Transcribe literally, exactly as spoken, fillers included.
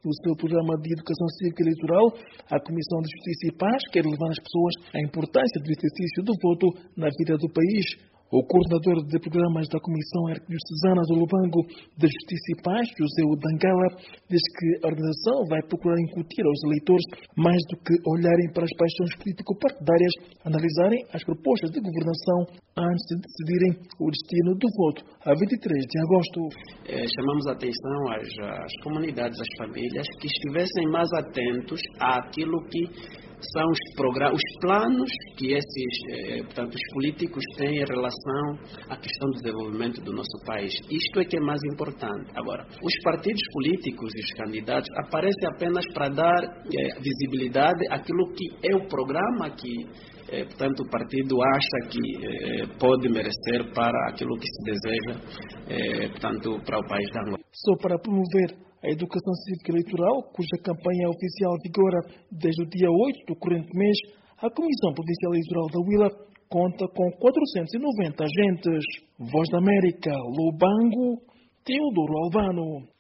No seu programa de educação cívica eleitoral, a Comissão de Justiça e Paz quer levar às pessoas a importância do exercício do voto na vida do país. O coordenador de programas da Comissão Arquidiocesana do Lubango de Justiça e Paz, José Udangala, diz que a organização vai procurar incutir aos eleitores, mais do que olharem para as paixões político-partidárias, analisarem as propostas de governação antes de decidirem o destino do voto a vinte e três de agosto. É, chamamos a atenção às, às comunidades, às famílias, que estivessem mais atentos àquilo que são os, programas, os planos que esses, eh, portanto, os políticos têm em relação à questão do desenvolvimento do nosso país. Isto é que é mais importante. Agora, os partidos políticos e os candidatos aparecem apenas para dar eh, visibilidade àquilo que é o programa que, eh, portanto, o partido acha que eh, pode merecer para aquilo que se deseja, eh, portanto, para o país da Angola. Só para promover a educação cívica eleitoral, cuja campanha oficial vigora desde o dia oito do corrente mês, a Comissão Provincial Eleitoral da Huila conta com quatrocentos e noventa agentes. Voz da América, Lubango, Teodoro Albano.